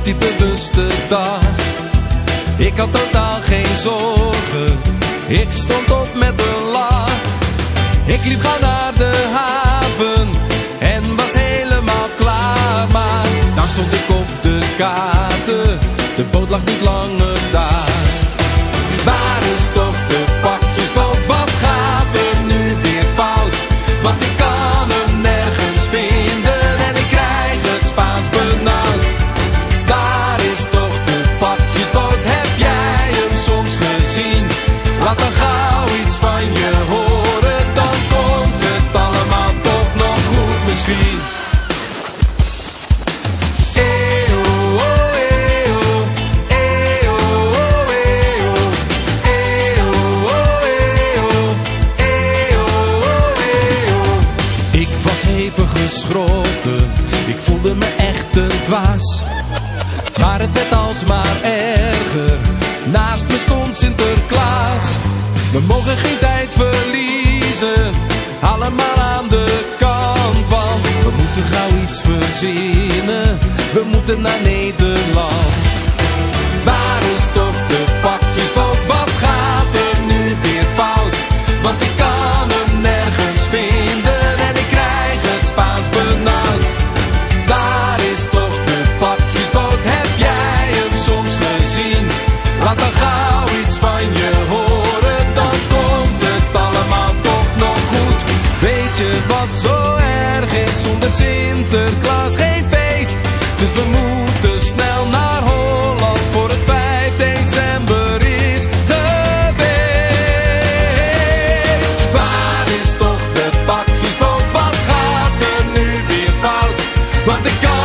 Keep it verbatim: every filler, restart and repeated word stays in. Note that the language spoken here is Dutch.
op die bewuste dag. Ik had totaal geen zorgen, ik stond op met een lach. Ik liep gauw naar de haven en was helemaal klaar. Maar daar stond ik op de kaarten, de boot lag niet langer daar. Waar is toch de pakjesboot, wat gaat er nu weer fout? Want ik kan hem nergens vinden en ik krijg het Spaans benauwd. Waar is toch de pakjesboot, heb jij hem soms gezien? Laat dan gauw iets van je horen, dan komt het allemaal toch nog goed misschien. Geschrokken, ik voelde me echt een dwaas. Maar het werd alsmaar erger, naast me stond Sinterklaas. We mogen geen tijd verliezen, allemaal aan de kant. Want we moeten gauw iets verzinnen, we moeten naar Nederland. Waar is toch de pakjesboot, wat gaat er nu weer fout? Want ik kan hem nergens vinden en ik krijg het Spaans benauwd. Waar is toch de pakjesboot, heb jij hem soms gezien? Laat dan gauw iets van je horen, dan komt het allemaal toch nog goed. Weet je wat zo erg is, zonder Sinterklaas geen feest? Dus we moeten snel naar Holland, voor het vijf december is geweest. Waar is toch de pakjesboot, wat gaat er nu weer fout? Want ik kan